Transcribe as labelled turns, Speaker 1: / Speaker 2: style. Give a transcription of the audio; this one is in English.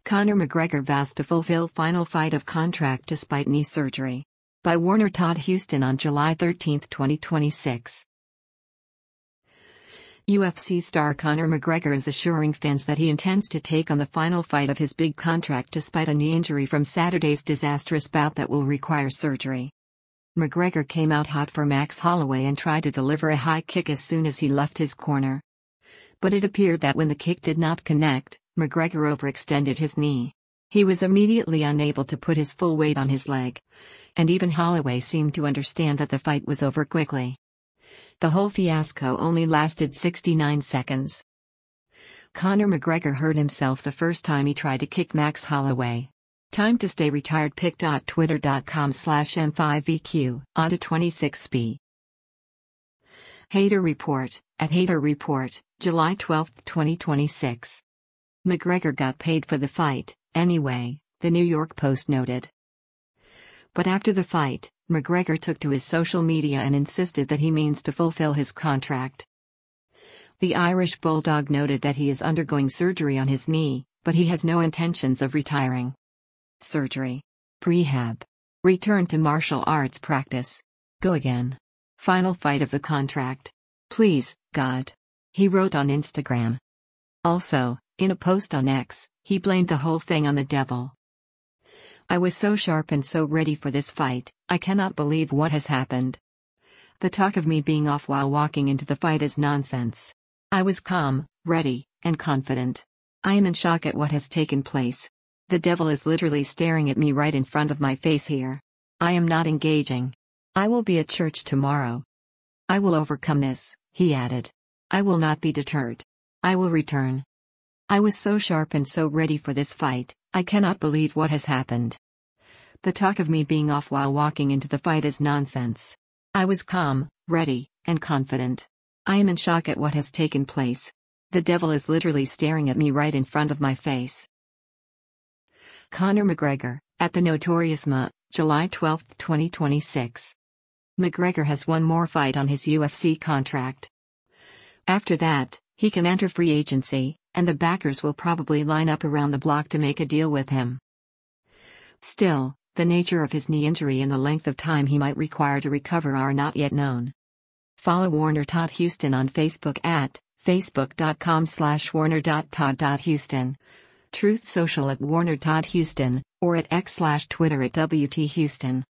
Speaker 1: Conor McGregor vows to fulfill final fight of contract despite knee surgery. By Warner Todd Houston on July 13, 2026. UFC star Conor McGregor is assuring fans that he intends to take on the final fight of his big contract despite a knee injury from Saturday's disastrous bout that will require surgery. McGregor came out hot for Max Holloway and tried to deliver a high kick as soon as he left his corner. But it appeared that when the kick did not connect, McGregor overextended his knee. He was immediately unable to put his full weight on his leg. And even Holloway seemed to understand that the fight was over quickly. The whole fiasco only lasted 69 seconds. Conor McGregor hurt himself the first time he tried to kick Max Holloway. Time to stay retired. pic.twitter.com/m5vq. On to 26b. Hater Report, at Hater Report, July 12, 2026. McGregor got paid for the fight, anyway, the New York Post noted. But after the fight, McGregor took to his social media and insisted that he means to fulfill his contract. The Irish Bulldog noted that he is undergoing surgery on his knee, but he has no intentions of retiring. Surgery. Prehab. Return to martial arts practice. Go again. Final fight of the contract. Please, God. He wrote on Instagram. Also, in a post on X, he blamed the whole thing on the devil. I was so sharp and so ready for this fight, I cannot believe what has happened. The talk of me being off while walking into the fight is nonsense. I was calm, ready, and confident. I am in shock at what has taken place. The devil is literally staring at me right in front of my face here. I am not engaging. I will be at church tomorrow. I will overcome this, he added. I will not be deterred. I will return. I was so sharp and so ready for this fight, I cannot believe what has happened. The talk of me being off while walking into the fight is nonsense. I was calm, ready, and confident. I am in shock at what has taken place. The devil is literally staring at me right in front of my face. Conor McGregor, at the Notorious M, July 12, 2026. McGregor has one more fight on his UFC contract. After that, he can enter free agency, and the backers will probably line up around the block to make a deal with him. Still, the nature of his knee injury and the length of time he might require to recover are not yet known. Follow Warner Todd Houston on Facebook at facebook.com/warner.todd.houston. Truth Social at Warner Todd Houston, or at X/Twitter at WT Houston.